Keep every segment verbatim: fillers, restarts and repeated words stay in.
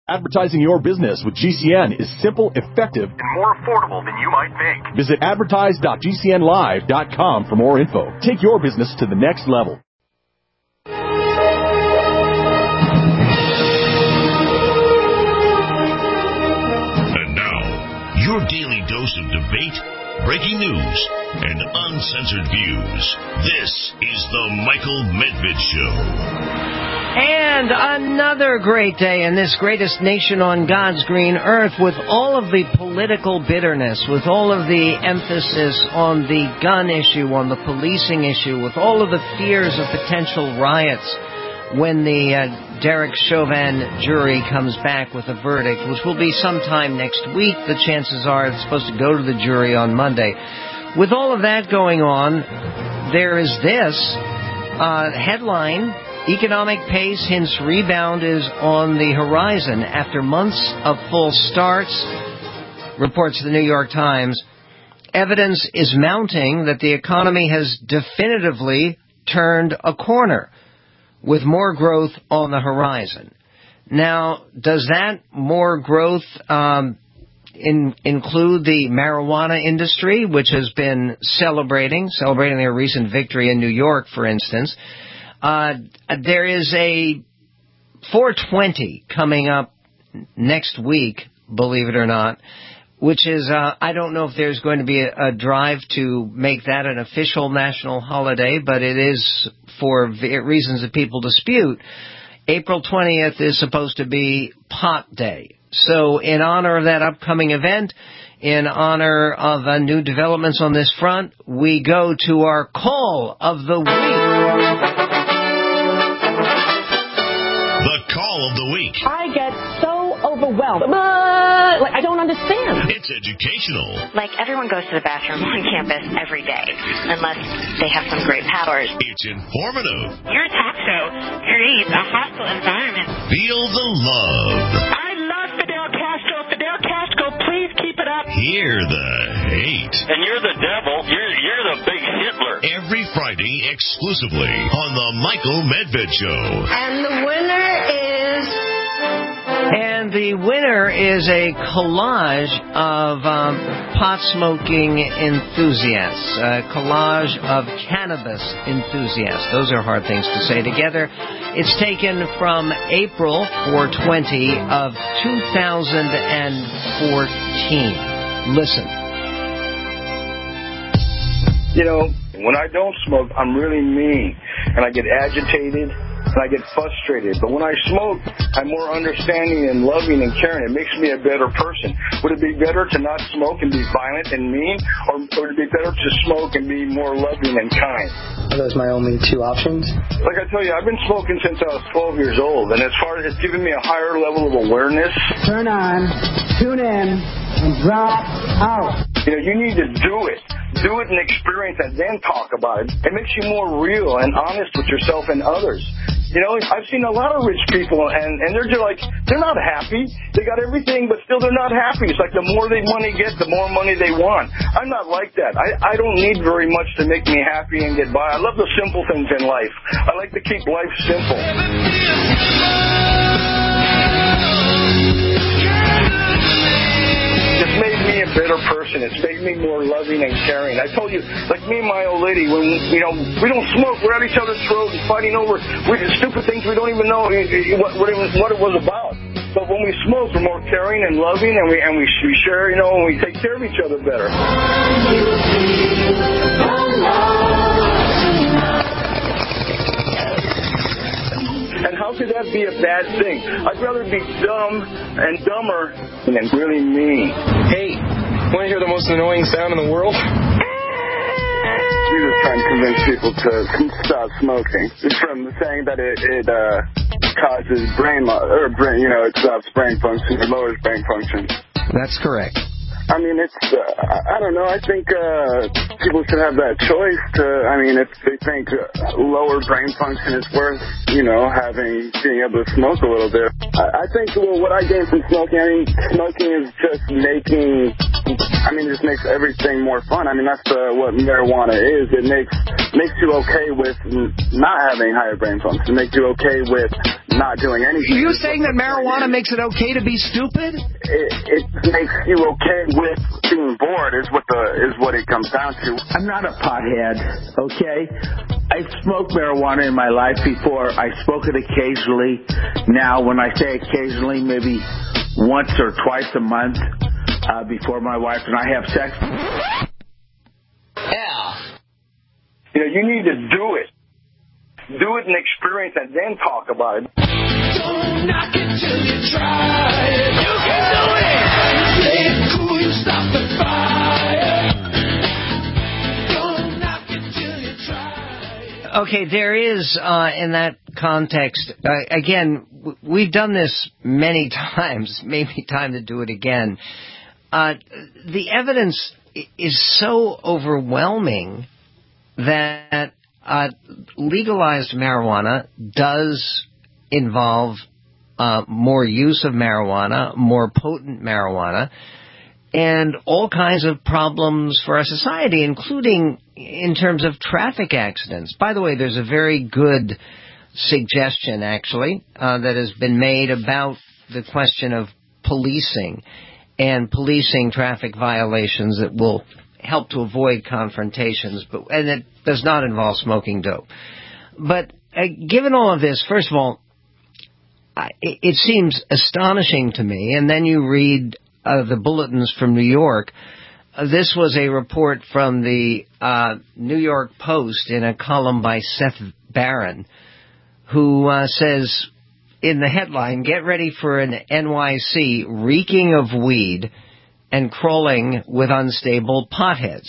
Advertising your business with G C N is simple, effective, and more affordable than you might think. Visit advertise dot g c n live dot com for more info. Take your business to the next level. And now, your daily dose of debate, breaking news, and uncensored views. This is the Michael Medved Show. And another great day in this greatest nation on God's green earth, with all of the political bitterness, with all of the emphasis on the gun issue, on the policing issue, with all of the fears of potential riots when the uh, Derek Chauvin jury comes back with a verdict, which will be sometime next week. The chances are it's supposed to go to the jury on Monday. With all of that going on, there is this uh, headline: economic pace hints rebound is on the horizon after months of false starts, reports the New York Times. Evidence is mounting that the economy has definitively turned a corner, with more growth on the horizon. Now, does that more growth um, in, include the marijuana industry, which has been celebrating, celebrating their recent victory in New York, for instance? Uh, there is a four twenty coming up next week, believe it or not, which is, uh, I don't know if there's going to be a, a drive to make that an official national holiday, but it is, for reasons that people dispute. April twentieth is supposed to be Pot Day. So in honor of that upcoming event, in honor of uh, new developments on this front, we go to our call of the week. Call of the week. I get so overwhelmed. Uh, like, I don't understand. It's educational. Like, everyone goes to the bathroom on campus every day, unless they have some great powers. It's informative. Your talk show creates a hostile environment. Feel the love. I love Fidel Castro. Fidel Castro, please keep it up. Hear the hate. And you're the devil. You're, you're the big Hitler. Every Friday, exclusively on the Michael Medved Show. And the winner is... And the winner is a collage of um, pot-smoking enthusiasts, a collage of cannabis enthusiasts. Those are hard things to say together. It's taken from April four twenty of two thousand fourteen. Listen. You know, when I don't smoke, I'm really mean, and I get agitated, and I get frustrated. But when I smoke, I'm more understanding and loving and caring. It makes me a better person. Would it be better to not smoke and be violent and mean, or would it be better to smoke and be more loving and kind? Are those my only two options? Like I tell you, I've been smoking since I was twelve years old, and as far as it's given me a higher level of awareness. Turn on, tune in, and drop out. You know, you need to do it. Do it and experience it, then talk about it. It makes you more real and honest with yourself and others. You know, I've seen a lot of rich people, and, and they're just like, they're not happy. They got everything, but still they're not happy. It's like the more they money get, the more money they want. I'm not like that. I, I don't need very much to make me happy and get by. I love the simple things in life. I like to keep life simple. It's made me a better person. It's made me more loving and caring. I told you, like me and my old lady, when, you know, we don't smoke, we're at each other's throats and fighting over we, stupid things we don't even know what, what, it was, what it was about. But when we smoke, we're more caring and loving, and we and we, we share, you know, and we take care of each other better. And how could that be a bad thing? I'd rather be dumb and dumber than really mean. Hey, want to hear the most annoying sound in the world? We were trying to convince people to stop smoking. From saying that it, it uh, causes brain loss, or brain, you know, it stops brain function, it lowers brain function. That's correct. I mean, it's, uh, I don't know, I think uh, people should have that choice to, I mean, if they think lower brain function is worth, you know, having, being able to smoke a little bit. I, I think, well, what I gain from smoking, I mean, smoking is just making I mean, it just makes everything more fun. I mean, that's uh, what marijuana is. It makes makes you okay with not having higher brain function. It makes you okay with not doing anything. Are you saying that marijuana makes it okay to be stupid? It, it makes you okay with being bored. Is what the is what it comes down to. I'm not a pothead. Okay, I smoked marijuana in my life before. I smoke it occasionally. Now, when I say occasionally, maybe once or twice a month. Uh, before my wife and I have sex. Yeah. You know, you need to do it. Do it and experience and then talk about it. Don't knock it till you try it. You can do it. Play it cool, you stop the fire. Don't knock it till you try it. Okay, there is, uh, in that context, uh, again, w- we've done this many times, maybe time to do it again. Uh, the evidence is so overwhelming that uh, legalized marijuana does involve uh, more use of marijuana, more potent marijuana, and all kinds of problems for our society, including in terms of traffic accidents. By the way, there's a very good suggestion, actually, uh, that has been made about the question of policing and policing traffic violations that will help to avoid confrontations, but and it does not involve smoking dope. But uh, given all of this, first of all, I, it, it seems astonishing to me, and then you read uh, the bulletins from New York. Uh, this was a report from the uh, New York Post in a column by Seth Barron, who uh, says, in the headline, get ready for an N Y C reeking of weed and crawling with unstable potheads.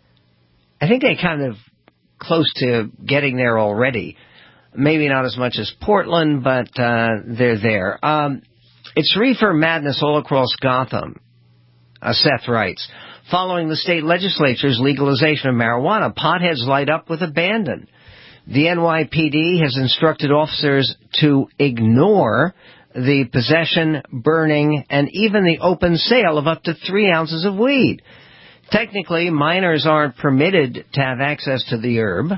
I think they're kind of close to getting there already. Maybe not as much as Portland, but uh, they're there. Um, it's reefer madness all across Gotham, uh, Seth writes. Following the state legislature's legalization of marijuana, potheads light up with abandon. The N Y P D has instructed officers to ignore the possession, burning, and even the open sale of up to three ounces of weed. Technically, minors aren't permitted to have access to the herb,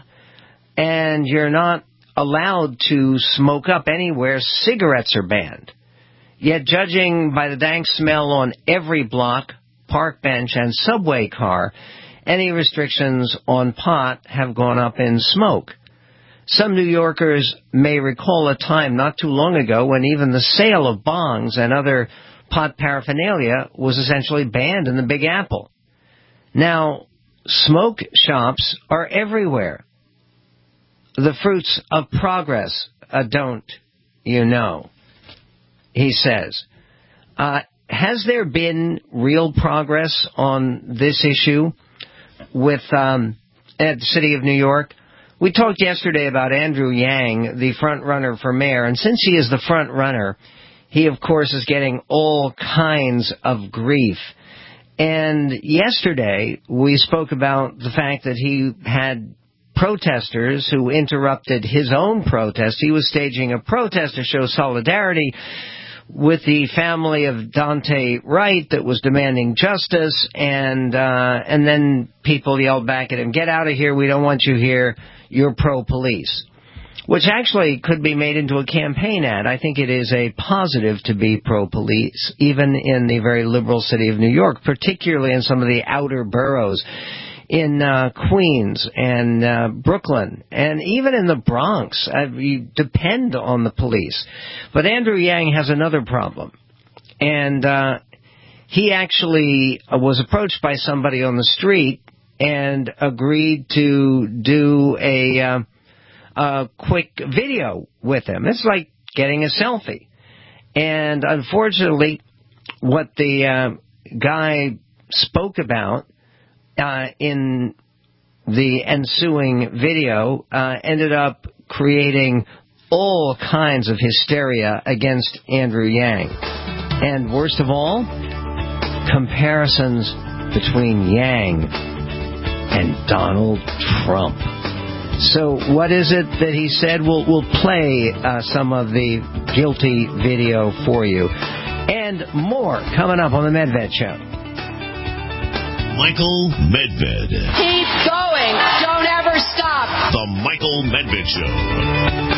and you're not allowed to smoke up anywhere. Cigarettes are banned. Yet, judging by the dank smell on every block, park bench, and subway car, any restrictions on pot have gone up in smoke. Some New Yorkers may recall a time not too long ago when even the sale of bongs and other pot paraphernalia was essentially banned in the Big Apple. Now, smoke shops are everywhere. The fruits of progress, uh, don't you know, he says. Uh, has there been real progress on this issue with um, at the City of New York? We talked yesterday about Andrew Yang, the front runner for mayor, and since he is the front runner, he, of course, is getting all kinds of grief. And yesterday, we spoke about the fact that he had protesters who interrupted his own protest. He was staging a protest to show solidarity with the family of Dante Wright that was demanding justice, and uh, and then people yelled back at him, "Get out of here, we don't want you here, you're pro-police," which actually could be made into a campaign ad. I think it is a positive to be pro-police, even in the very liberal city of New York, particularly in some of the outer boroughs, in uh, Queens and uh, Brooklyn, and even in the Bronx. Uh, you depend on the police. But Andrew Yang has another problem. And uh, he actually was approached by somebody on the street and agreed to do a, uh, a quick video with him. It's like getting a selfie. And unfortunately, what the uh, guy spoke about Uh, in the ensuing video uh, ended up creating all kinds of hysteria against Andrew Yang. And worst of all, comparisons between Yang and Donald Trump. So what is it that he said? We'll, we'll play uh, some of the guilty video for you. And more coming up on the Medved Show. Michael Medved. Keep going. Don't ever stop. The Michael Medved Show.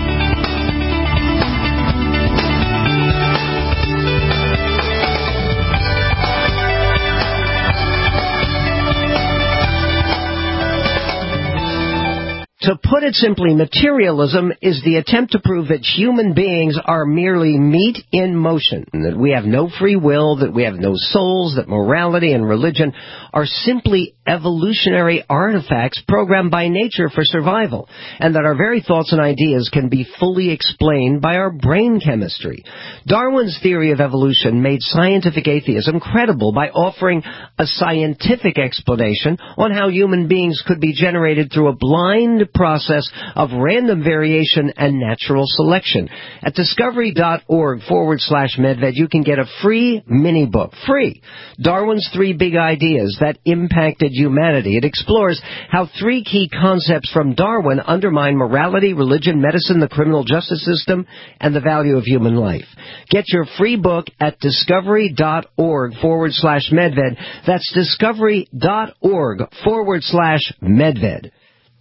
To put it simply, materialism is the attempt to prove that human beings are merely meat in motion, that we have no free will, that we have no souls, that morality and religion are simply evolutionary artifacts programmed by nature for survival, and that our very thoughts and ideas can be fully explained by our brain chemistry. Darwin's theory of evolution made scientific atheism credible by offering a scientific explanation on how human beings could be generated through a blind process of random variation and natural selection. At discovery.org forward slash Medved, you can get a free mini book, free, Darwin's Three Big Ideas That Impacted Humanity. It explores how three key concepts from Darwin undermine morality, religion, medicine, the criminal justice system, and the value of human life. Get your free book at discovery.org forward slash Medved. That's discovery.org forward slash Medved.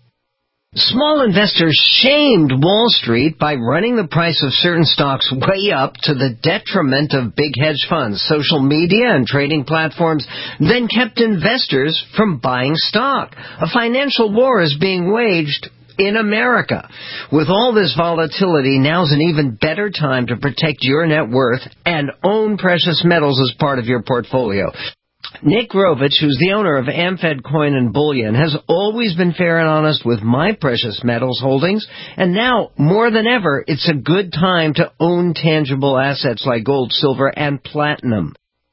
Small investors shamed Wall Street by running the price of certain stocks way up to the detriment of big hedge funds. Social media and trading platforms then kept investors from buying stock. A financial war is being waged in America. With all this volatility, now's an even better time to protect your net worth and own precious metals as part of your portfolio. Nick Grovich, who's the owner of AmFed Coin and Bullion, has always been fair and honest with my precious metals holdings, and now, more than ever, it's a good time to own tangible assets like gold, silver, and platinum.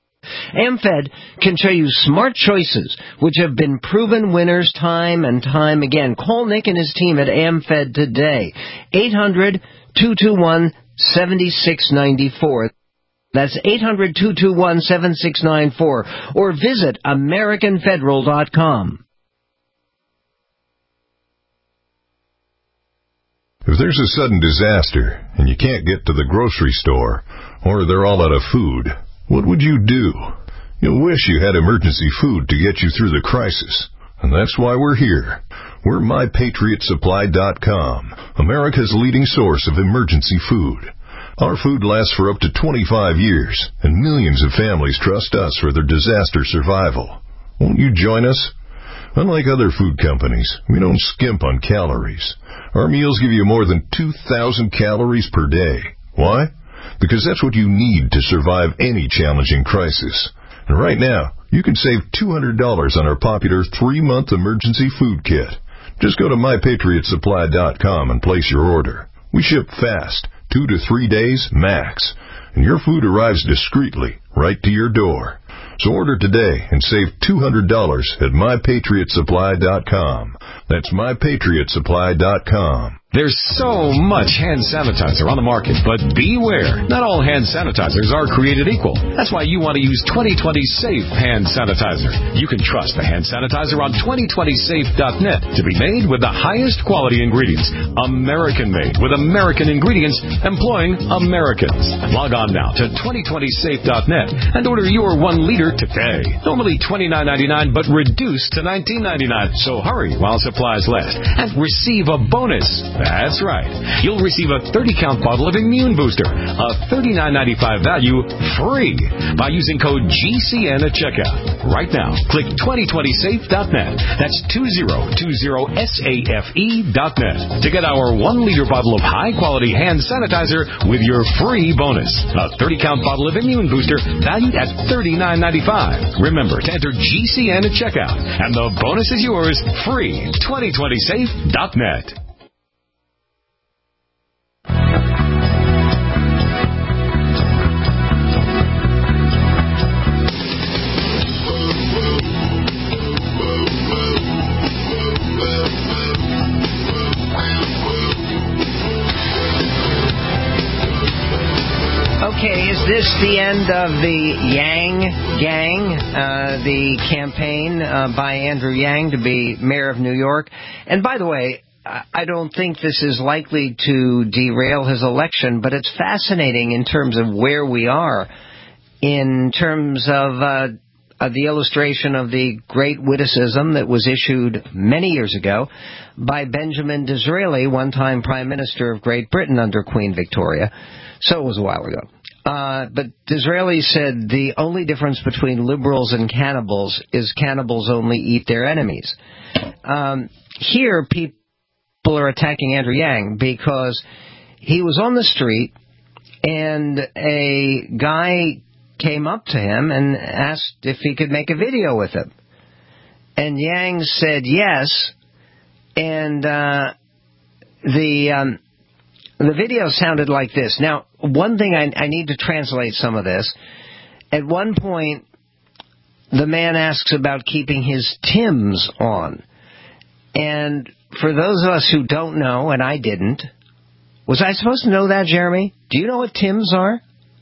AmFed can show you smart choices, which have been proven winners time and time again. Call Nick and his team at AmFed today. eight hundred, two two one, seven six nine four. That's eight hundred, two two one, seven six nine four, or visit American Federal dot com. If there's a sudden disaster and you can't get to the grocery store, or they're all out of food, what would you do? You'll wish you had emergency food to get you through the crisis. And that's why we're here. We're My Patriot Supply dot com, America's leading source of emergency food. Our food lasts for up to twenty-five years, and millions of families trust us for their disaster survival. Won't you join us? Unlike other food companies, we don't skimp on calories. Our meals give you more than two thousand calories per day. Why? Because that's what you need to survive any challenging crisis. And right now, you can save two hundred dollars on our popular three-month emergency food kit. Just go to My Patriot Supply dot com and place your order. We ship fast. Two to three days max, and your food arrives discreetly right to your door. So order today and save two hundred dollars at My Patriot Supply dot com. That's My Patriot Supply dot com. There's so much hand sanitizer on the market, but beware. Not all hand sanitizers are created equal. That's why you want to use twenty twenty Safe Hand Sanitizer. You can trust the hand sanitizer on twenty twenty safe dot net to be made with the highest quality ingredients. American-made with American ingredients employing Americans. Log on now to twenty twenty safe dot net and order your one liter today. Normally twenty-nine ninety-nine, but reduced to nineteen ninety-nine. So hurry while supplies last and receive a bonus. That's right. You'll receive a thirty count bottle of Immune Booster, a thirty-nine ninety-five value, free by using code G C N at checkout. Right now, click twenty twenty safe dot net. That's two zero two zero safe dot net to get our one liter bottle of high-quality hand sanitizer with your free bonus. A thirty count bottle of Immune Booster valued at thirty-nine ninety-five. Remember to enter G C N at checkout, and the bonus is yours free. twenty twenty safe dot net. Okay, is this the end of the Yang Gang, uh, the campaign uh, by Andrew Yang to be mayor of New York? And by the way, I don't think this is likely to derail his election, but it's fascinating in terms of where we are, in terms of uh, uh, the illustration of the great witticism that was issued many years ago by Benjamin Disraeli, one-time Prime Minister of Great Britain under Queen Victoria. So it was a while ago. Uh, but Disraeli said the only difference between liberals and cannibals is cannibals only eat their enemies. Um, here, people are attacking Andrew Yang because he was on the street and a guy came up to him and asked if he could make a video with him. And Yang said yes, and uh, the... Um, The video sounded like this. Now, one thing I, I need to translate some of this. At one point, the man asks about keeping his Timbs on. And for those of us who don't know, and I didn't, was I supposed to know that, Jeremy? Do you know what Timbs are?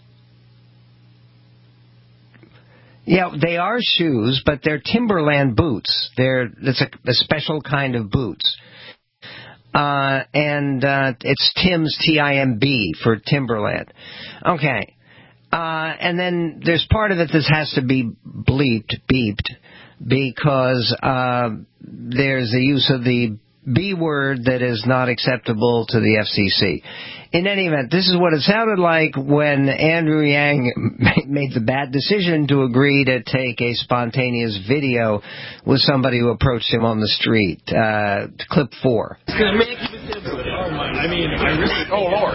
Yeah, they are shoes, but they're Timberland boots. They're it's a, a special kind of boots. Uh, and uh, it's Tim's, T I M B, for Timberland. Okay. Uh, and then there's part of it that has to be bleeped, beeped, because uh, there's the use of the B word that is not acceptable to the F C C. In any event, this is what it sounded like when Andrew Yang made the bad decision to agree to take a spontaneous video with somebody who approached him on the street. Uh, clip four. I mean, I really... Oh, Lord.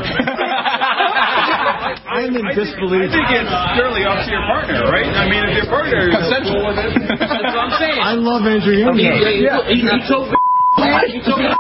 I'm in disbelief. I think it's purely up to your partner, right? I mean, if your partner is consensual with it, that's what I'm saying. I love Andrew Yang. Okay. Yeah, he, he told me... He told me...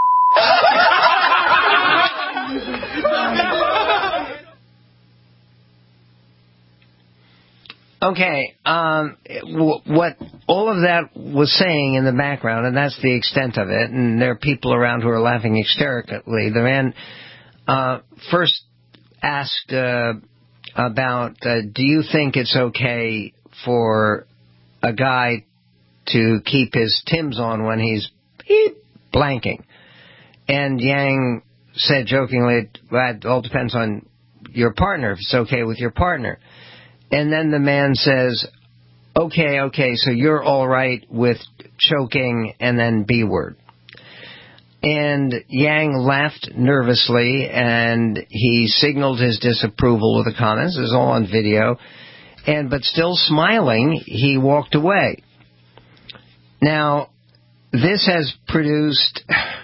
Okay, um, w- what all of that was saying in the background, and that's the extent of it, and there are people around who are laughing hysterically. The man uh, first asked uh, about, uh, do you think it's okay for a guy to keep his Timbs on when he's beep, blanking? And Yang said jokingly, well, it all depends on your partner, if it's okay with your partner. And then the man says, okay, okay, so you're all right with choking and then B word. And Yang laughed nervously, and he signaled his disapproval with the comments. This is all on video. And but still smiling, he walked away. Now, this has produced...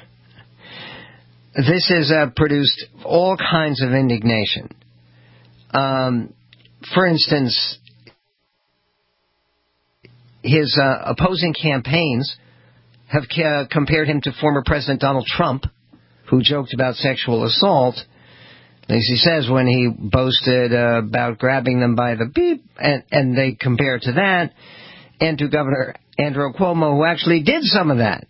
This has uh, produced all kinds of indignation. Um... For instance, his uh, opposing campaigns have uh, compared him to former President Donald Trump, who joked about sexual assault, as he says, when he boasted uh, about grabbing them by the beep, and, and they compare to that, and to Governor Andrew Cuomo, who actually did some of that.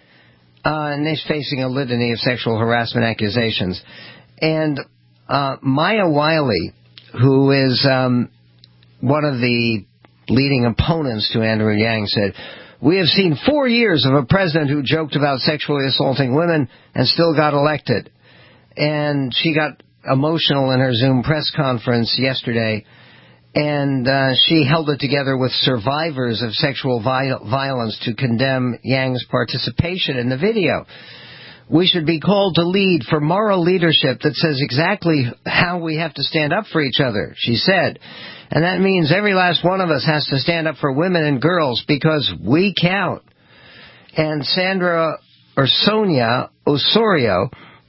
Uh, and he's facing a litany of sexual harassment accusations. And uh, Maya Wiley, who is um, one of the leading opponents to Andrew Yang, said, we have seen four years of a president who joked about sexually assaulting women and still got elected. And she got emotional in her Zoom press conference yesterday, and uh, she held it together with survivors of sexual vi- violence to condemn Yang's participation in the video. We should be called to lead for moral leadership that says exactly how we have to stand up for each other, she said. And that means every last one of us has to stand up for women and girls because we count. And Sandra, or Sonia Osorio,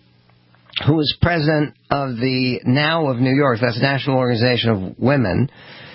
who is president of the Now of New York, that's the National Organization of Women,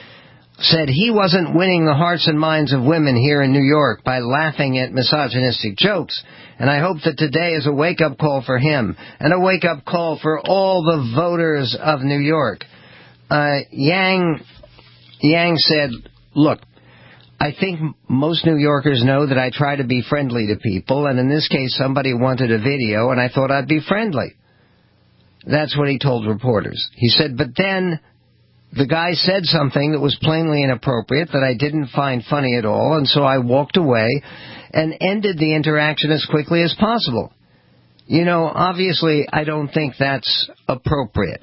said he wasn't winning the hearts and minds of women here in New York by laughing at misogynistic jokes. And I hope that today is a wake-up call for him and a wake-up call for all the voters of New York. Uh, Yang, Yang said, look, I think most New Yorkers know that I try to be friendly to people, and in this case somebody wanted a video and I thought I'd be friendly. That's what he told reporters. He said, but then the guy said something that was plainly inappropriate that I didn't find funny at all, and so I walked away and ended the interaction as quickly as possible. You know, obviously, I don't think that's appropriate.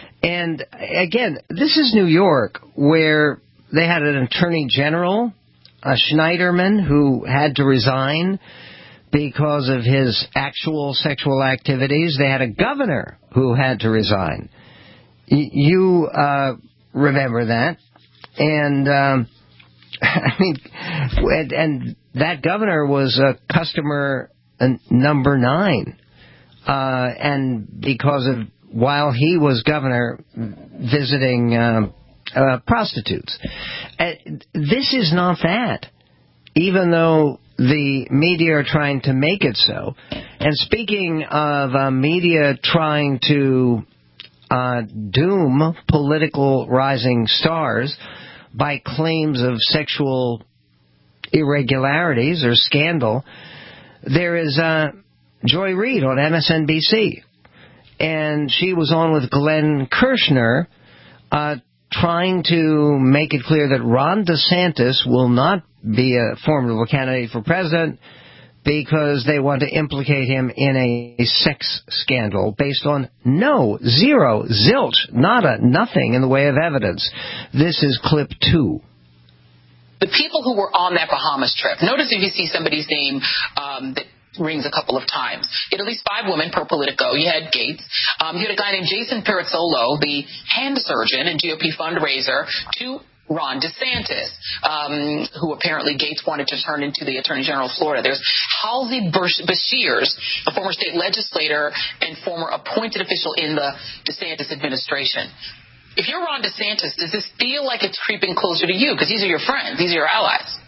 And again, this is New York, where they had an attorney general a Schneiderman who had to resign because of his actual sexual activities. They had a governor who had to resign. Y- you uh, remember that. And, um, I mean, and, and that governor was uh, customer uh, number nine. Uh, and because of, while he was governor, visiting uh, uh, prostitutes. Uh, this is not that, even though the media are trying to make it so. And speaking of uh, media trying to uh, doom political rising stars by claims of sexual irregularities or scandal, there is uh, Joy Reid on M S N B C. And she was on with Glenn Kirshner uh, trying to make it clear that Ron DeSantis will not be a formidable candidate for president because they want to implicate him in a sex scandal based on no, zero, zilch, nada, nothing in the way of evidence. This is clip two. The people who were on that Bahamas trip, notice if you see somebody's name um, that rings a couple of times. You had at least five women per Politico. You had Gates. Um, you had a guy named Jason Pirizzolo, the hand surgeon and G O P fundraiser, to Ron DeSantis, um, who apparently Gates wanted to turn into the Attorney General of Florida. There's Halsey Beshears, a former state legislator and former appointed official in the DeSantis administration. If you're Ron DeSantis, does this feel like it's creeping closer to you? Because these are your friends. These are your allies.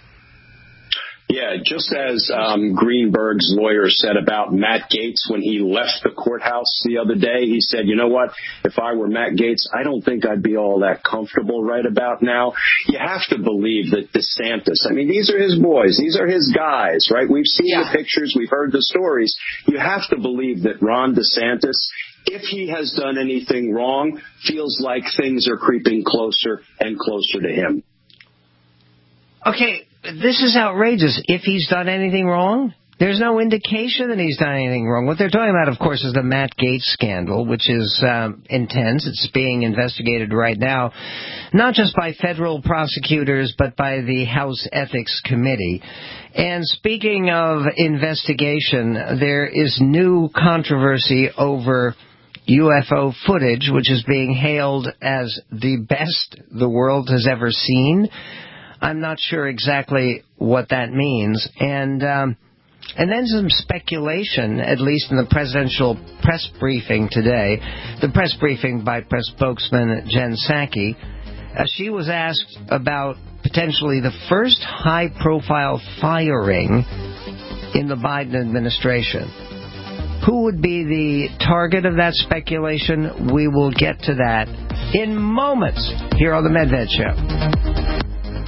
Yeah, just as um, Greenberg's lawyer said about Matt Gaetz when he left the courthouse the other day, he said, you know what, if I were Matt Gaetz, I don't think I'd be all that comfortable right about now. You have to believe that DeSantis, I mean, these are his boys. These are his guys, right? We've seen yeah. the pictures. We've heard the stories. You have to believe that Ron DeSantis, if he has done anything wrong, feels like things are creeping closer and closer to him. Okay. This is outrageous. If he's done anything wrong, there's no indication that he's done anything wrong. What they're talking about, of course, is the Matt Gaetz scandal, which is um, intense. It's being investigated right now, not just by federal prosecutors, but by the House Ethics Committee. And speaking of investigation, there is new controversy over U F O footage, which is being hailed as the best the world has ever seen. I'm not sure exactly what that means. And um, and then some speculation, at least in the presidential press briefing today, the press briefing by press spokesman Jen Psaki. Uh, she was asked about potentially the first high-profile firing in the Biden administration. Who would be the target of that speculation? We will get to that in moments here on the Medved Show.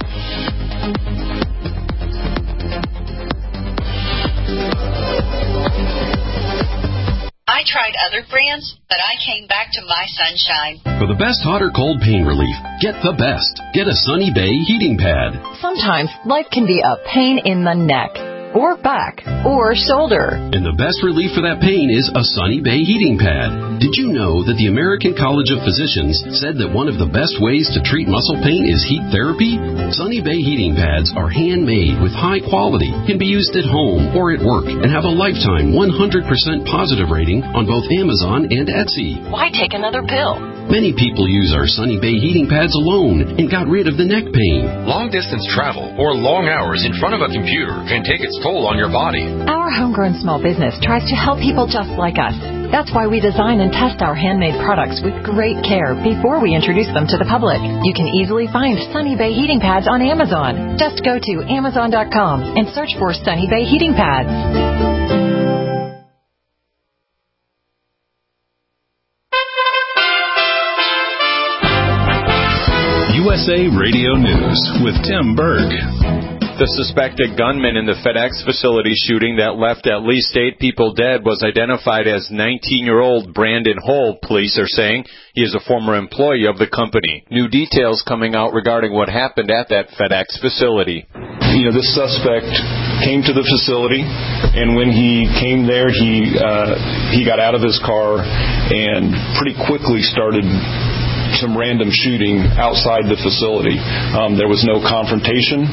I tried other brands, but I came back to My Sunshine. For the best hot or cold pain relief, get the best. Get a Sunny Bay heating pad. Sometimes life can be a pain in the neck, or back, or shoulder. And the best relief for that pain is a Sunny Bay heating pad. Did you know that the American College of Physicians said that one of the best ways to treat muscle pain is heat therapy? Sunny Bay heating pads are handmade with high quality, can be used at home or at work, and have a lifetime one hundred percent positive rating on both Amazon and Etsy. Why take another pill? Many people use our Sunny Bay heating pads alone and got rid of the neck pain. Long-distance travel or long hours in front of a computer can take its toll on your body. Our homegrown small business tries to help people just like us. That's why we design and test our handmade products with great care before we introduce them to the public. You can easily find Sunny Bay heating pads on Amazon. Just go to Amazon dot com and search for Sunny Bay heating pads. U S A Radio News with Tim Berg. The suspected gunman in the FedEx facility shooting that left at least eight people dead was identified as nineteen-year-old Brandon Hull, police are saying. He is a former employee of the company. New details coming out regarding what happened at that FedEx facility. You know, this suspect came to the facility, and when he came there, he uh, he got out of his car and pretty quickly started some random shooting outside the facility. Um, there was no confrontation.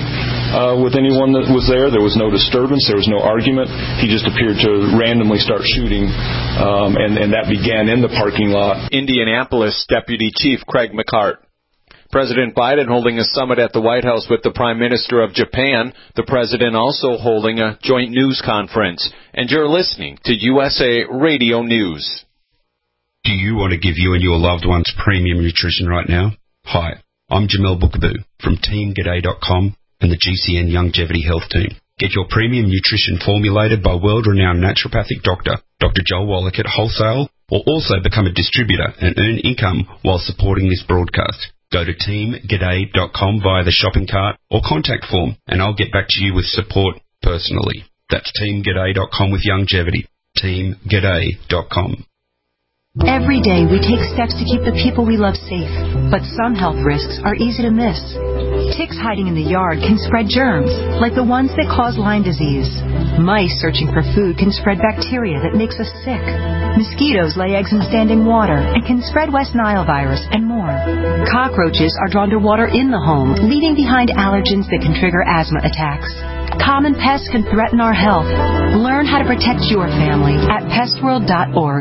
uh, with anyone that was there. There was no disturbance. There was no argument. He just appeared to randomly start shooting, um, and, and that began in the parking lot. Indianapolis Deputy Chief Craig McCart. President Biden holding a summit at the White House with the Prime Minister of Japan. The President also holding a joint news conference. And you're listening to U S A Radio News. Do you want to give you and your loved ones premium nutrition right now? Hi, I'm Jamel Bookaboo from Team G'day dot com and the G C N Longevity Health Team. Get your premium nutrition formulated by world-renowned naturopathic doctor, Doctor Joel Wallach at wholesale, or also become a distributor and earn income while supporting this broadcast. Go to Team G'day dot com via the shopping cart or contact form, and I'll get back to you with support personally. That's Team G'day dot com with Longevity. Team G'day dot com. Every day we take steps to keep the people we love safe, but some health risks are easy to miss. Ticks hiding in the yard can spread germs, like the ones that cause Lyme disease. Mice searching for food can spread bacteria that makes us sick. Mosquitoes lay eggs in standing water and can spread West Nile virus and more. Cockroaches are drawn to water in the home, leaving behind allergens that can trigger asthma attacks. Common pests can threaten our health. Learn how to protect your family at pest world dot org.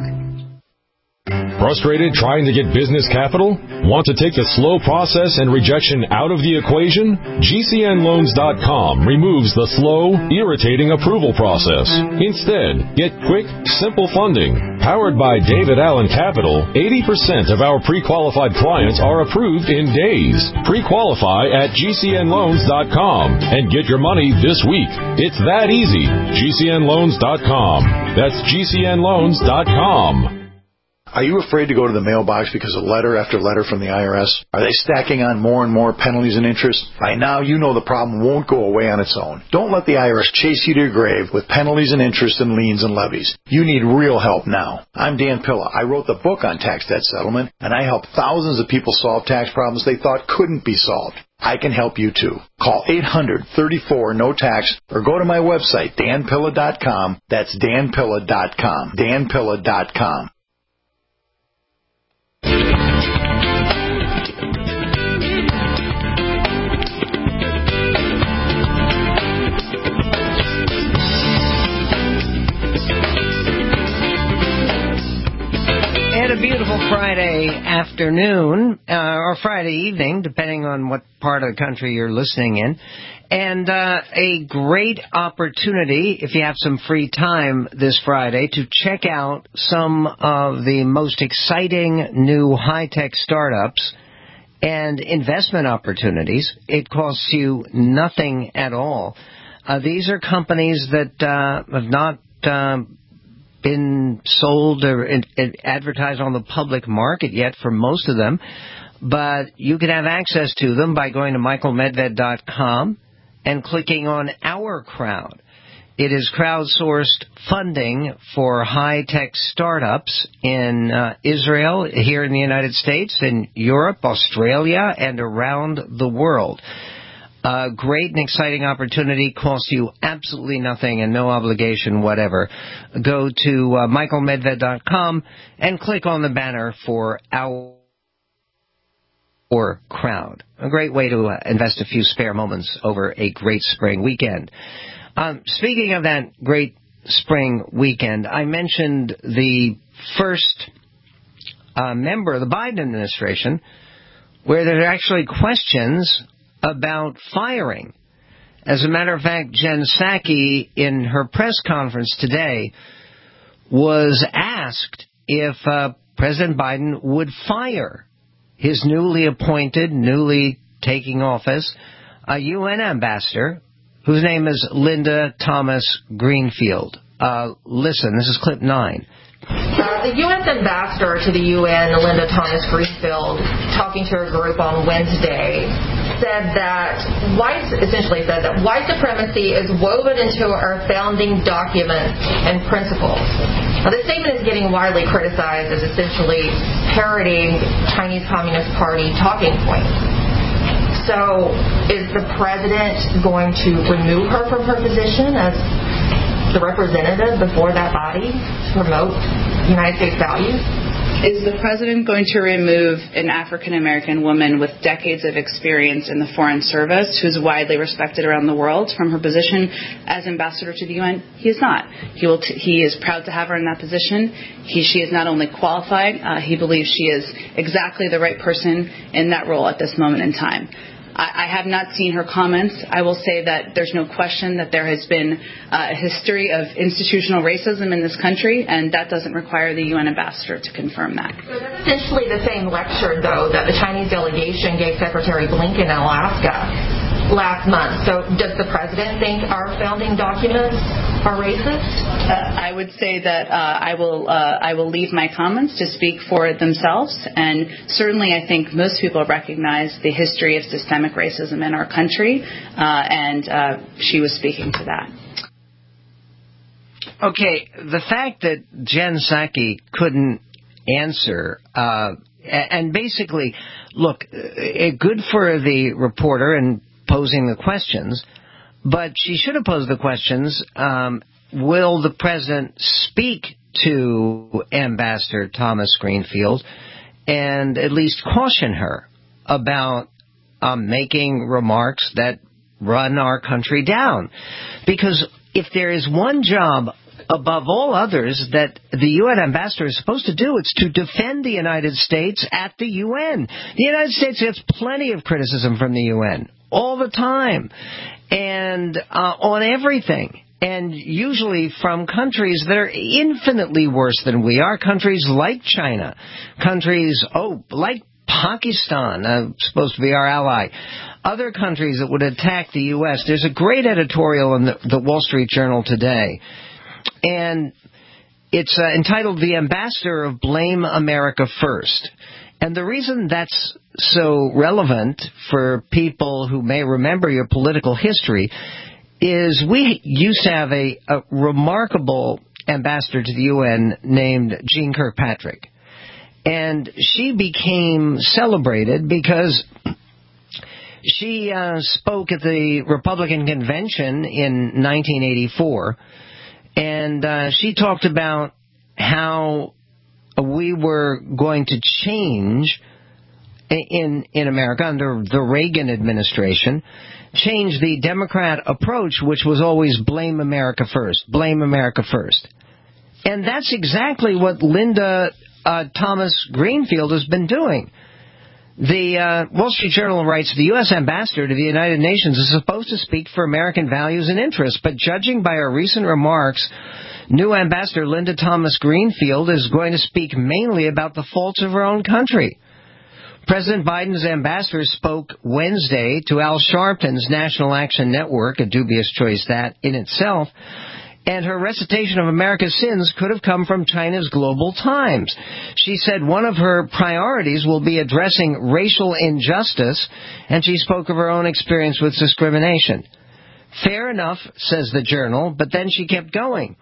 Frustrated trying to get business capital? Want to take the slow process and rejection out of the equation? G C N loans dot com removes the slow, irritating approval process. Instead, get quick, simple funding. Powered by David Allen Capital, eighty percent of our pre-qualified clients are approved in days. Pre-qualify at G C N loans dot com and get your money this week. It's that easy. G C N loans dot com. That's G C N loans dot com. Are you afraid to go to the mailbox because of letter after letter from the I R S? Are they stacking on more and more penalties and interest? By now, you know the problem won't go away on its own. Don't let the I R S chase you to your grave with penalties and interest and liens and levies. You need real help now. I'm Dan Pilla. I wrote the book on tax debt settlement, and I help thousands of people solve tax problems they thought couldn't be solved. I can help you too. Call eight hundred, thirty-four, no tax or go to my website, Dan Pilla dot com. That's Dan Pilla dot com. Dan Pilla dot com. And a beautiful Friday afternoon, uh, or Friday evening, depending on what part of the country you're listening in. And uh, a great opportunity, if you have some free time this Friday, to check out some of the most exciting new high-tech startups and investment opportunities. It costs you nothing at all. Uh, these are companies that uh, have not uh, been sold or in, in, advertised on the public market yet for most of them, but you can have access to them by going to Michael Medved dot com and clicking on Our Crowd. It is crowdsourced funding for high-tech startups in uh, Israel, here in the United States, in Europe, Australia, and around the world. Uh, great and exciting opportunity, costs you absolutely nothing and no obligation whatever. Go to uh, Michael Medved dot com and click on the banner for Our Or Crowd. A great way to uh, invest a few spare moments over a great spring weekend. Um, speaking of that great spring weekend, I mentioned the first uh, member of the Biden administration where there are actually questions about firing. As a matter of fact, Jen Psaki, in her press conference today, was asked if uh, President Biden would fire his newly appointed, newly taking office, a U N ambassador whose name is Linda Thomas Greenfield. Uh, listen, this is clip nine. Uh, the U S ambassador to the U N, Linda Thomas Greenfield, talking to her group on Wednesday, said that white, essentially said that white supremacy is woven into our founding documents and principles. Now, this statement is getting widely criticized as essentially parroting Chinese Communist Party talking points. So, is the president going to remove her from her position as the representative before that body to promote United States values? Is the president going to remove an African-American woman with decades of experience in the Foreign Service, who's widely respected around the world, from her position as ambassador to the U N? He is not. He will. T- he is proud to have her in that position. He, she is not only qualified, uh, he believes she is exactly the right person in that role at this moment in time. I have not seen her comments. I will say that there's no question that there has been uh, a history of institutional racism in this country, and that doesn't require the U N ambassador to confirm that. So that's essentially the same lecture, though, that the Chinese delegation gave Secretary Blinken in Alaska last month. So does the president think our founding documents are racist? Uh, I would say that uh, I will uh, I will leave my comments to speak for themselves, and certainly I think most people recognize the history of systemic racism in our country, uh, and uh, she was speaking to that. Okay, the fact that Jen Psaki couldn't answer, uh, and basically, look, good for the reporter and posing the questions, but she should have posed the questions, um, will the president speak to Ambassador Thomas Greenfield and at least caution her about um, making remarks that run our country down? Because if there is one job above all others that the U N ambassador is supposed to do, it's to defend the United States at the U N. The United States gets plenty of criticism from the U N all the time, and uh, on everything, and usually from countries that are infinitely worse than we are, countries like China, countries, oh, like Pakistan, uh, supposed to be our ally, other countries that would attack the U S. There's a great editorial in the, the Wall Street Journal today, and it's uh, entitled "The Ambassador of Blame America First." And the reason that's so relevant for people who may remember your political history is we used to have a, a remarkable ambassador to the U N named Jeane Kirkpatrick. And she became celebrated because she uh, spoke at the Republican convention in nineteen eighty-four, and uh, she talked about how we were going to change in in America under the Reagan administration, change the Democrat approach, which was always blame America first, blame America first. And that's exactly what Linda uh, Thomas Greenfield has been doing. The uh, Wall Street Journal writes, the U S ambassador to the United Nations is supposed to speak for American values and interests, but judging by her recent remarks, new ambassador Linda Thomas Greenfield is going to speak mainly about the faults of her own country. President Biden's ambassador spoke Wednesday to Al Sharpton's National Action Network, a dubious choice that in itself, and her recitation of America's sins could have come from China's Global Times. She said one of her priorities will be addressing racial injustice, and she spoke of her own experience with discrimination. Fair enough, says the Journal, but then she kept going.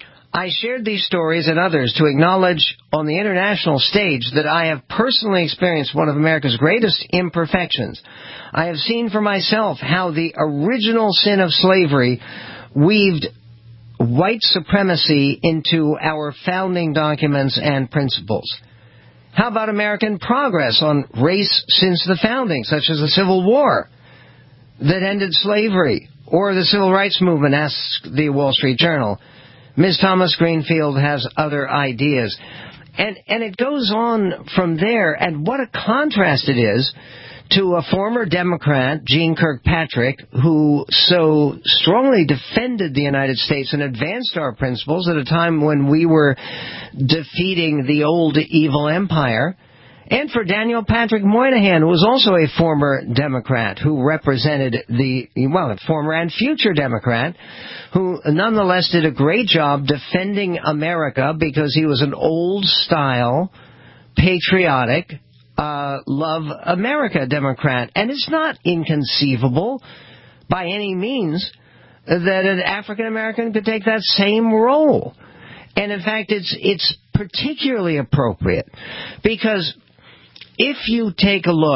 I shared these stories and others to acknowledge on the international stage that I have personally experienced one of America's greatest imperfections. I have seen for myself how the original sin of slavery weaved white supremacy into our founding documents and principles. How about American progress on race since the founding, such as the Civil War that ended slavery, or the Civil Rights Movement, asks the Wall Street Journal. Miz Thomas Greenfield has other ideas. And, and it goes on from there, and what a contrast it is to a former Democrat, Jeane Kirkpatrick, who so strongly defended the United States and advanced our principles at a time when we were defeating the old evil empire. And for Daniel Patrick Moynihan, who was also a former Democrat, who represented the, well, a former and future Democrat, who nonetheless did a great job defending America because he was an old-style, patriotic, uh, love America Democrat. And it's not inconceivable by any means that an African-American could take that same role. And in fact, it's it's particularly appropriate because if you take a look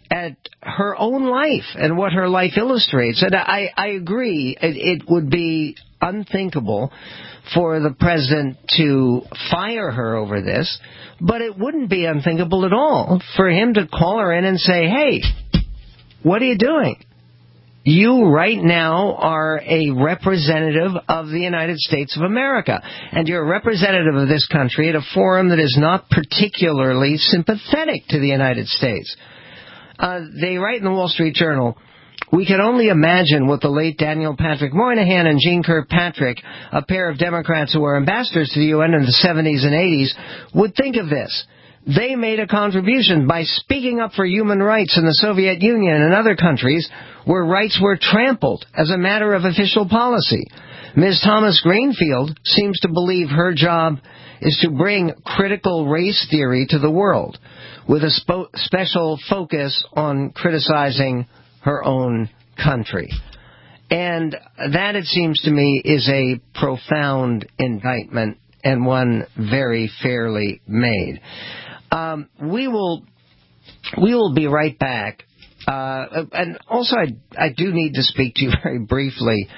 at her own life and what her life illustrates. And I, I agree, it, it would be unthinkable for the president to fire her over this, but it wouldn't be unthinkable at all for him to call her in and say, hey, what are you doing? You right now are a representative of the United States of America, and you're a representative of this country at a forum that is not particularly sympathetic to the United States. Uh, they write in the Wall Street Journal, we can only imagine what the late Daniel Patrick Moynihan and Jeane Kirkpatrick, a pair of Democrats who were ambassadors to the U N in the seventies and eighties, would think of this. They made a contribution by speaking up for human rights in the Soviet Union and other countries where rights were trampled as a matter of official policy. Miz Thomas Greenfield seems to believe her job is to bring critical race theory to the world, with a spo- special focus on criticizing her own country. And that, it seems to me, is a profound indictment, and one very fairly made. Um, we will we will be right back. Uh, and also, I, I do need to speak to you very briefly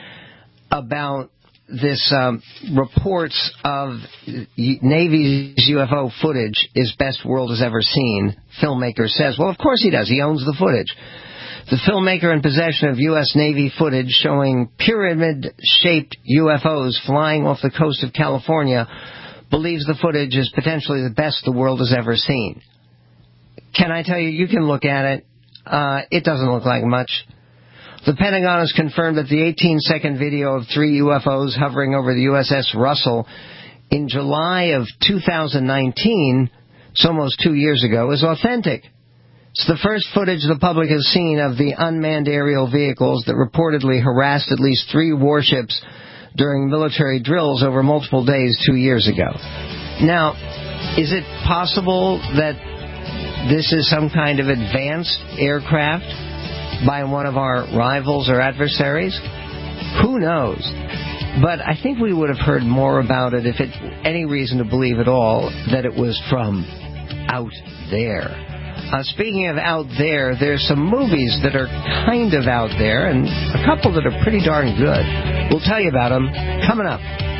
about this um, reports of Navy's U F O footage is best world has ever seen. Filmmaker says, well, of course he does. He owns the footage. The filmmaker in possession of U S Navy footage showing pyramid-shaped U F Os flying off the coast of California believes the footage is potentially the best the world has ever seen. Can I tell you, you can look at it. Uh, it doesn't look like much. The Pentagon has confirmed that the eighteen-second video of three U F Os hovering over the U S S Russell in July of two thousand nineteen, so almost two years ago, is authentic. It's the first footage the public has seen of the unmanned aerial vehicles that reportedly harassed at least three warships during military drills over multiple days two years ago. Now, is it possible that this is some kind of advanced aircraft by one of our rivals or adversaries? Who knows? But I think we would have heard more about it, if it any reason to believe at all, that it was from out there. Uh, speaking of out there, there's some movies that are kind of out there, and a couple that are pretty darn good. We'll tell you about them coming up.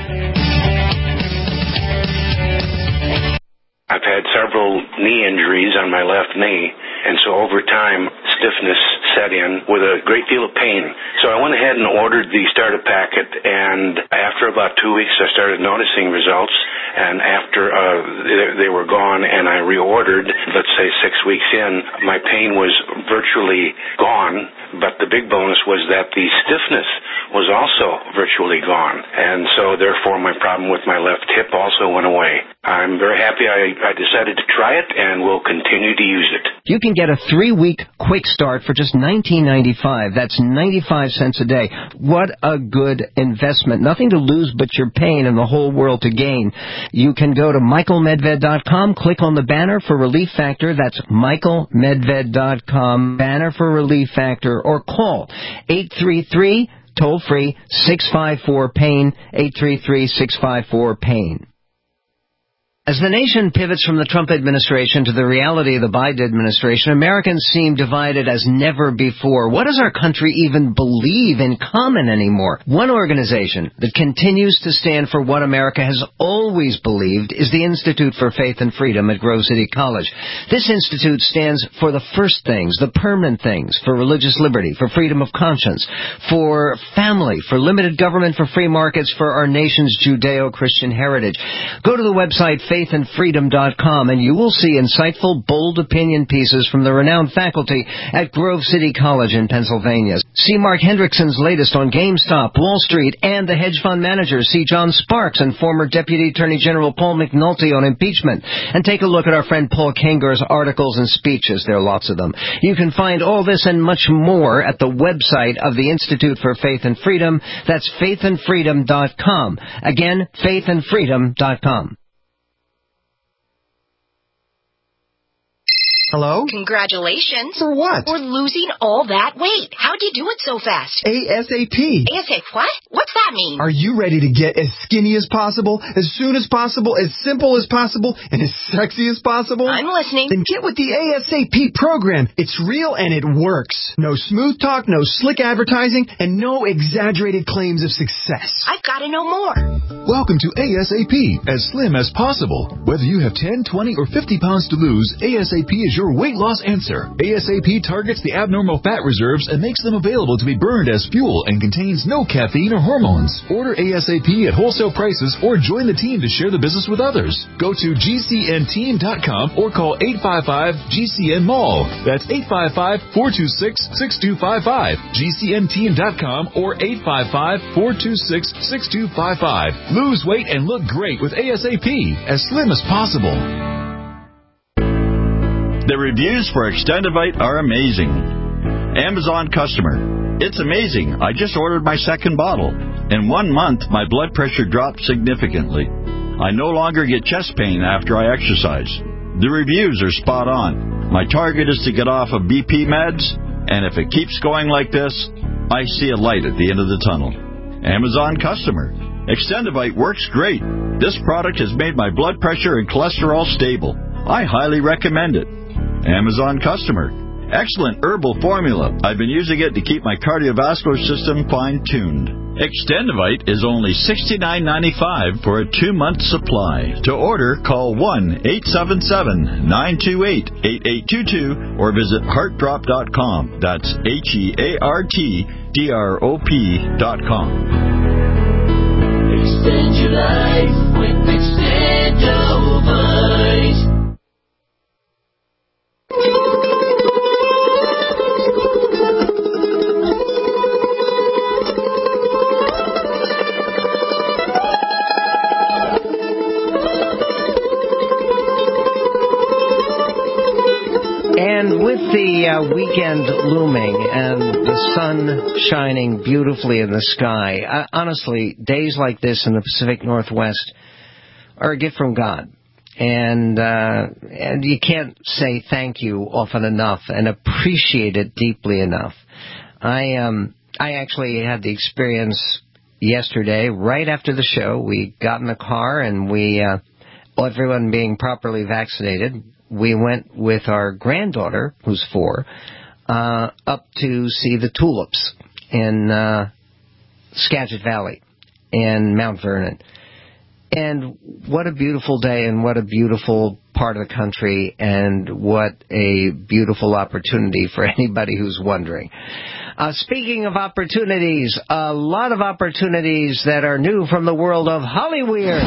I've had several knee injuries on my left knee, and so over time, stiffness set in with a great deal of pain. So I went ahead and ordered the starter packet, and after about two weeks, I started noticing results, and after uh, they, they were gone and I reordered, let's say six weeks in, my pain was virtually gone, but the big bonus was that the stiffness was also virtually gone, and so therefore my problem with my left hip also went away. I'm very happy I, I decided to try it, and will continue to use it. You can get a three-week quick start for just nineteen ninety-five. That's ninety-five cents a day. What a good investment. Nothing to lose but your pain, and the whole world to gain. You can go to michael medved dot com, click on the banner for Relief Factor. That's michael medved dot com, banner for Relief Factor, or call eight three three, toll free, six five four, pain, eight three three, six five four, pain. As the nation pivots from the Trump administration to the reality of the Biden administration, Americans seem divided as never before. What does our country even believe in common anymore? One organization that continues to stand for what America has always believed is the Institute for Faith and Freedom at Grove City College. This institute stands for the first things, the permanent things, for religious liberty, for freedom of conscience, for family, for limited government, for free markets, for our nation's Judeo-Christian heritage. Go to the website faith and freedom dot com, and you will see insightful, bold opinion pieces from the renowned faculty at Grove City College in Pennsylvania. See Mark Hendrickson's latest on GameStop, Wall Street, and the hedge fund managers. See John Sparks and former Deputy Attorney General Paul McNulty on impeachment. And take a look at our friend Paul Kangar's articles and speeches. There are lots of them. You can find all this and much more at the website of the Institute for Faith and Freedom. That's faith and freedom dot com. Again, faith and freedom dot com. Hello? Congratulations. For what? For losing all that weight. How'd you do it so fast? ASAP. ASAP what? What's that mean? Are you ready to get as skinny as possible, as soon as possible, as simple as possible, and as sexy as possible? I'm listening. Then get with the ASAP program. It's real and it works. No smooth talk, no slick advertising, and no exaggerated claims of success. I've got to know more. Welcome to ASAP, as slim as possible. Whether you have ten, twenty, or fifty pounds to lose, ASAP is your weight loss answer. ASAP targets the abnormal fat reserves and makes them available to be burned as fuel and contains no caffeine or hormones. Order ASAP at wholesale prices or join the team to share the business with others. Go to G C N team dot com or call eight five five G C N mall. That's eight five five, four two six, six two five five. G C N team dot com or eight five five, four two six, six two five five. Lose weight and look great with ASAP, as slim as possible. The reviews for Extendivite are amazing. Amazon customer. It's amazing. I just ordered my second bottle. In one month, my blood pressure dropped significantly. I no longer get chest pain after I exercise. The reviews are spot on. My target is to get off of B P meds, and if it keeps going like this, I see a light at the end of the tunnel. Amazon customer. Extendivite works great. This product has made my blood pressure and cholesterol stable. I highly recommend it. Amazon customer. Excellent herbal formula. I've been using it to keep my cardiovascular system fine-tuned. Extendivite is only sixty-nine ninety-five for a two-month supply. To order, call one eight seven seven, nine two eight, eight eight two two or visit heart drop dot com. That's H E A R T D R O P dot com. Extend your life with Extendivite. And with the uh, weekend looming and the sun shining beautifully in the sky, uh, honestly, days like this in the Pacific Northwest are a gift from God. And uh, and you can't say thank you often enough and appreciate it deeply enough. I um I actually had the experience yesterday, right after the show. We got in the car and we, uh, everyone being properly vaccinated, we went with our granddaughter, who's four, uh, up to see the tulips in uh, Skagit Valley and Mount Vernon. And what a beautiful day and what a beautiful part of the country and what a beautiful opportunity for anybody who's wondering. Uh, speaking of opportunities, a lot of opportunities that are new from the world of Hollyweird.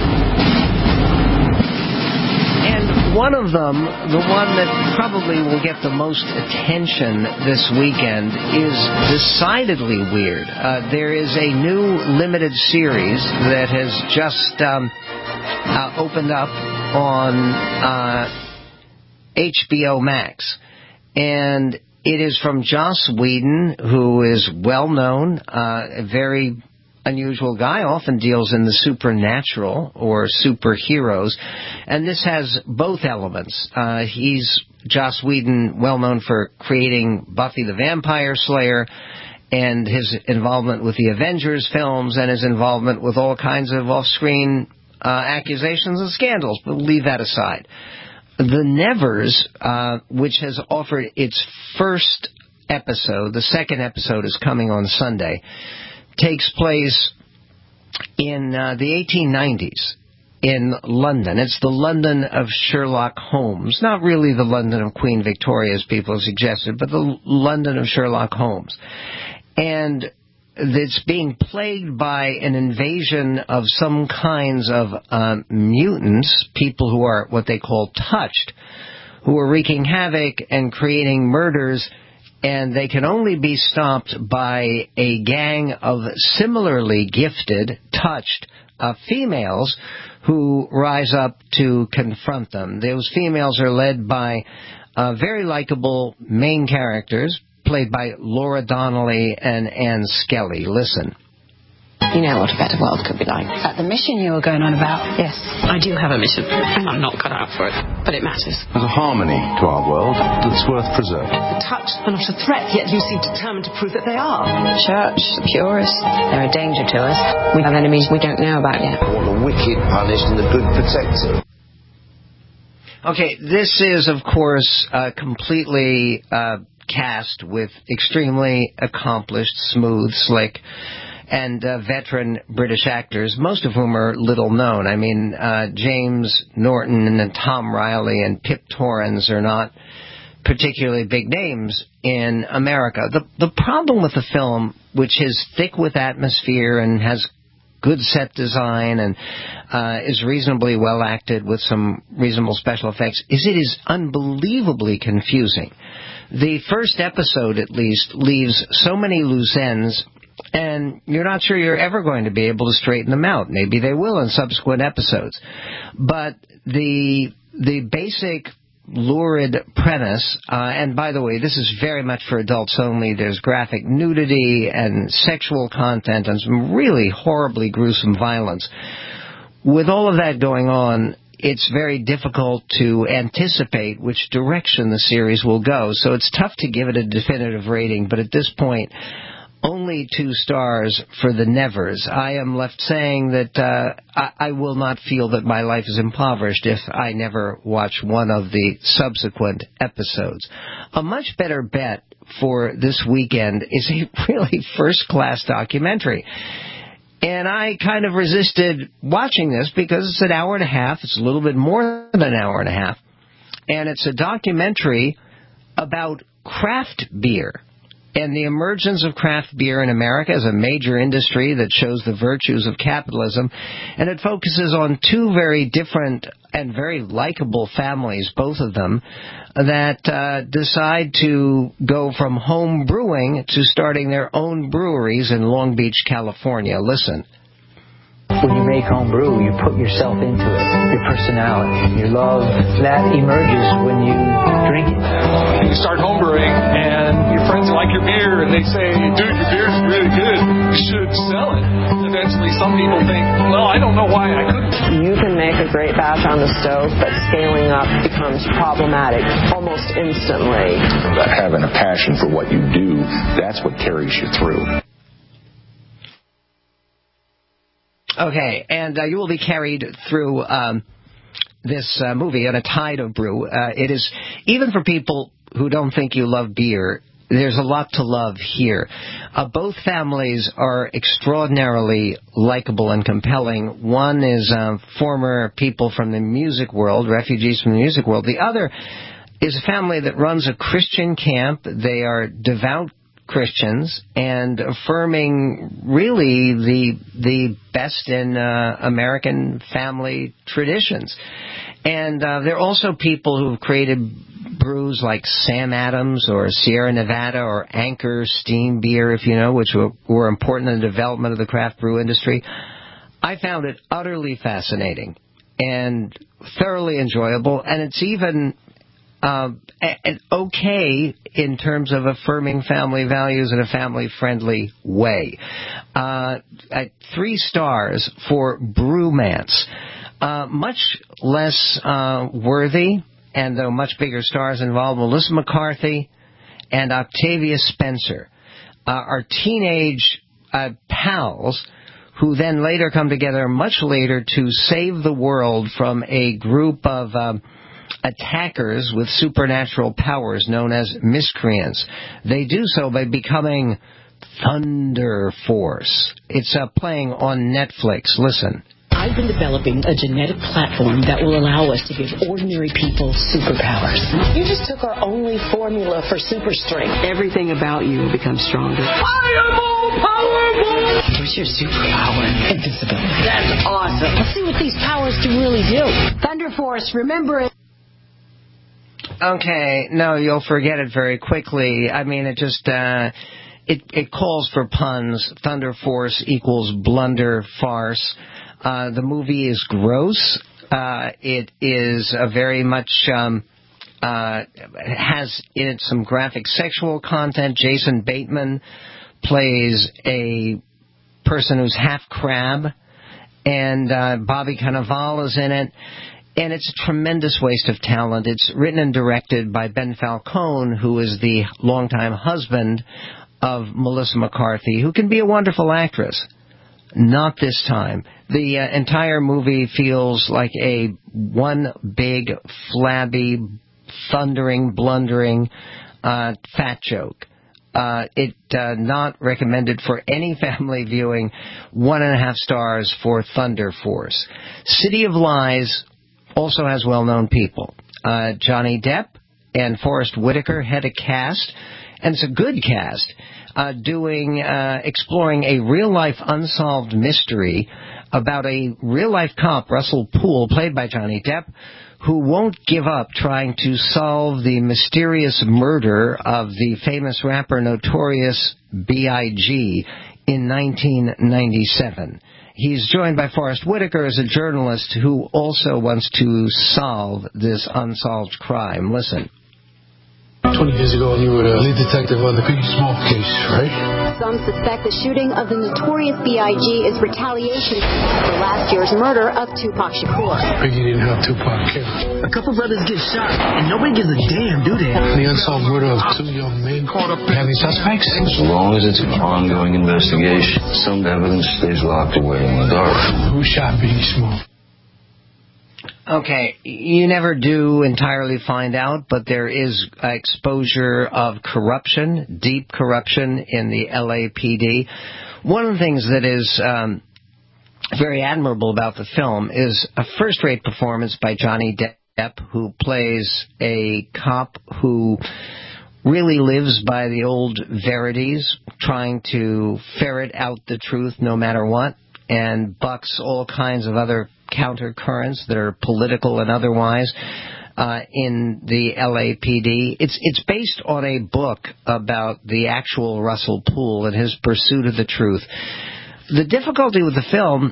And one of them, the one that probably will get the most attention this weekend, is decidedly weird. Uh, there is a new limited series that has just um, uh, opened up on uh, H B O Max. And it is from Joss Whedon, who is well known, uh, a very unusual guy, often deals in the supernatural or superheroes, and this has both elements. Uh, he's Joss Whedon, well known for creating Buffy the Vampire Slayer, and his involvement with the Avengers films, and his involvement with all kinds of off-screen uh, accusations and scandals, but we'll leave that aside. The Nevers, uh, which has offered its first episode, the second episode is coming on Sunday, takes place in uh, the eighteen nineties in London. It's the London of Sherlock Holmes. Not really the London of Queen Victoria, as people have suggested, but the London of Sherlock Holmes. And it's being plagued by an invasion of some kinds of uh, mutants, people who are what they call touched, who are wreaking havoc and creating murders, and they can only be stopped by a gang of similarly gifted, touched uh, females who rise up to confront them. Those females are led by uh, very likable main characters, played by Laura Donnelly and Anne Skelly. Listen. You know what a better world could be like. At the mission you were going on about? Yes, I do have a mission, and I'm not cut out for it, but it matters. There's a harmony to our world that's worth preserving. The touch are not a threat, yet you seem determined to prove that they are. Church, the purists, they're a danger to us. We have enemies we don't know about yet. I want the wicked punished and the good protected. Okay, this is, of course, uh, completely uh, cast with extremely accomplished, smooth, slick, and uh, veteran British actors, most of whom are little known. I mean, uh, James Norton and Tom Riley and Pip Torrens are not particularly big names in America. The, the problem with the film, which is thick with atmosphere and has good set design and uh, is reasonably well acted with some reasonable special effects, is it is unbelievably confusing. The first episode, at least, leaves so many loose ends, and you're not sure you're ever going to be able to straighten them out. Maybe they will in subsequent episodes. But the the basic lurid premise, uh, and by the way, this is very much for adults only. There's graphic nudity and sexual content and some really horribly gruesome violence. With all of that going on, it's very difficult to anticipate which direction the series will go. So it's tough to give it a definitive rating, but at this point, only two stars for the nevers. I am left saying that uh, I, I will not feel that my life is impoverished if I never watch one of the subsequent episodes. A much better bet for this weekend is a really first-class documentary. And I kind of resisted watching this because it's an hour and a half. It's a little bit more than an hour and a half. And it's a documentary about craft beer and the emergence of craft beer in America as a major industry that shows the virtues of capitalism. And it focuses on two very different and very likable families, both of them, that uh, decide to go from home brewing to starting their own breweries in Long Beach, California. Listen. When you make home brew, you put yourself into it, your personality, your love, that emerges when you drink it. You start home brewing, and your friends like your beer, and they say, dude, your beer's really good, you should sell it. Eventually, some people think, well, I don't know why I couldn't. You can make a great batch on the stove, but scaling up becomes problematic almost instantly. Having a passion for what you do, that's what carries you through. Okay, and uh, you will be carried through um, this uh, movie on a tide of brew. Uh, it is, even for people who don't think you love beer, there's a lot to love here. Uh, both families are extraordinarily likable and compelling. One is uh, former people from the music world, refugees from the music world. The other is a family that runs a Christian camp. They are devout Christians and affirming really the the best in uh, American family traditions. And uh, they're also people who have created brews like Sam Adams or Sierra Nevada or Anchor Steam Beer, if you know, which were, were important in the development of the craft brew industry. I found it utterly fascinating and thoroughly enjoyable, and it's even Uh, and okay in terms of affirming family values in a family-friendly way. Uh, at three stars for Brewmance. Uh, much less uh, worthy, and though much bigger stars involved, Melissa McCarthy and Octavia Spencer uh, are teenage uh, pals who then later come together much later to save the world from a group of Um, attackers with supernatural powers known as miscreants. They do so by becoming Thunder Force. It's uh, playing on Netflix. Listen. I've been developing a genetic platform that will allow us to give ordinary people superpowers. You just took our only formula for super strength. Everything about you will become stronger. I am all powerful! Where's your superpower? Invisibility. That's awesome. Let's see what these powers can really do. Thunder Force, remember it. Okay, no, you'll forget it very quickly. I mean, it just, uh, it, it calls for puns. Thunder Force equals blunder farce. Uh, the movie is gross. Uh, it is a very much, um, uh, has in it some graphic sexual content. Jason Bateman plays a person who's half crab, and uh, Bobby Cannavale is in it. And it's a tremendous waste of talent. It's written and directed by Ben Falcone, who is the longtime husband of Melissa McCarthy, who can be a wonderful actress. Not this time. The uh, entire movie feels like a one big, flabby, thundering, blundering uh, fat joke. Uh, it uh, not recommended for any family viewing. One and a half stars for Thunder Force. City of Lies also has well-known people. Uh, Johnny Depp and Forrest Whitaker head a cast, and it's a good cast, uh, doing, uh, exploring a real-life unsolved mystery about a real-life cop, Russell Poole, played by Johnny Depp, who won't give up trying to solve the mysterious murder of the famous rapper Notorious B I G in nineteen ninety-seven. He's joined by Forrest Whitaker as a journalist who also wants to solve this unsolved crime. Listen. twenty years ago, you were the lead detective on the Biggie Smalls case, right? Some suspect the shooting of the Notorious B I G is retaliation for last year's murder of Tupac Shakur. Biggie didn't have Tupac killed. A couple brothers get shot, and nobody gives a damn, do they? The unsolved murder of two young men caught up. Have any suspects? As long as it's an ongoing investigation, some evidence stays locked away in the dark. Who shot Biggie Smalls? Okay, you never do entirely find out, but there is exposure of corruption, deep corruption in the L A P D. One of the things that is um, very admirable about the film is a first-rate performance by Johnny Depp, who plays a cop who really lives by the old verities, trying to ferret out the truth no matter what, and bucks all kinds of other counter currents that are political and otherwise uh, in the L A P D. It's it's based on a book about the actual Russell Poole and his pursuit of the truth. The difficulty with the film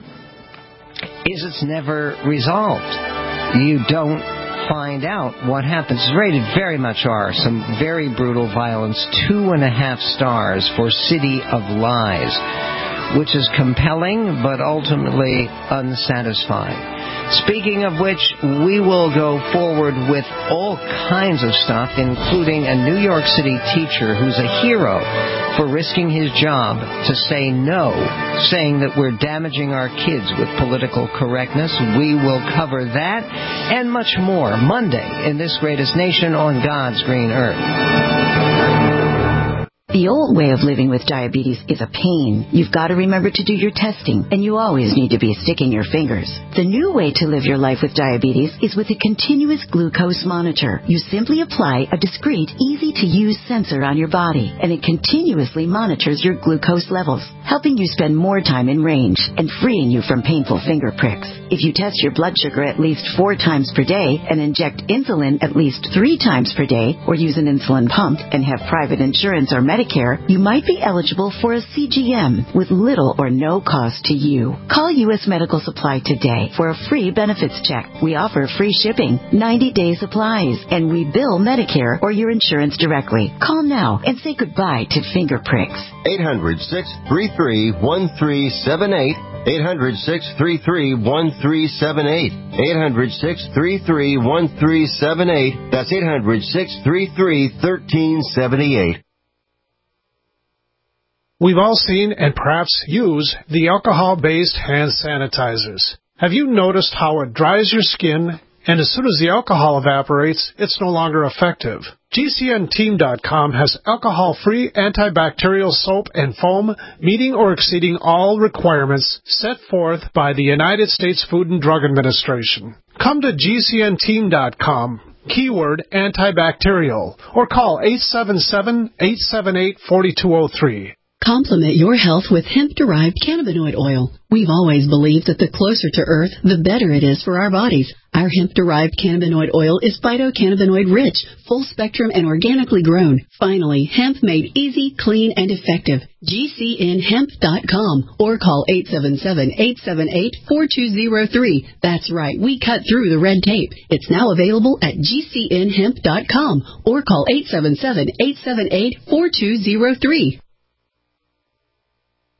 is it's never resolved. You don't find out what happens. It's rated very much R. Some very brutal violence. Two and a half stars for City of Lies, which is compelling but ultimately unsatisfying. Speaking of which, we will go forward with all kinds of stuff, including a New York City teacher who's a hero for risking his job to say no, saying that we're damaging our kids with political correctness. We will cover that and much more Monday in This Greatest Nation on God's Green Earth. The old way of living with diabetes is a pain. You've got to remember to do your testing, and you always need to be sticking your fingers. The new way to live your life with diabetes is with a continuous glucose monitor. You simply apply a discreet, easy-to-use sensor on your body, and it continuously monitors your glucose levels, helping you spend more time in range and freeing you from painful finger pricks. If you test your blood sugar at least four times per day and inject insulin at least three times per day, or use an insulin pump and have private insurance or Medicare, you might be eligible for a C G M with little or no cost to you. Call U S Medical Supply today for a free benefits check. We offer free shipping, ninety-day supplies, and we bill Medicare or your insurance directly. Call now and say goodbye to finger pricks. eight hundred, six three three, one three seven eight. eight hundred, six three three, one three seven eight. eight hundred, six three three, one three seven eight. That's eight hundred, six three three, one three seven eight. We've all seen and perhaps use the alcohol-based hand sanitizers. Have you noticed how it dries your skin, and as soon as the alcohol evaporates, it's no longer effective? G C N team dot com has alcohol-free antibacterial soap and foam meeting or exceeding all requirements set forth by the United States Food and Drug Administration. Come to G C N team dot com. Keyword antibacterial, or call eight seven seven, eight seven eight, four two zero three. Complement your health with hemp-derived cannabinoid oil. We've always believed that the closer to Earth, the better it is for our bodies. Our hemp-derived cannabinoid oil is phytocannabinoid-rich, full-spectrum, and organically grown. Finally, hemp made easy, clean, and effective. G C N hemp dot com or call eight seven seven, eight seven eight, four two zero three. That's right, we cut through the red tape. It's now available at G C N hemp dot com or call eight seven seven, eight seven eight, four two zero three.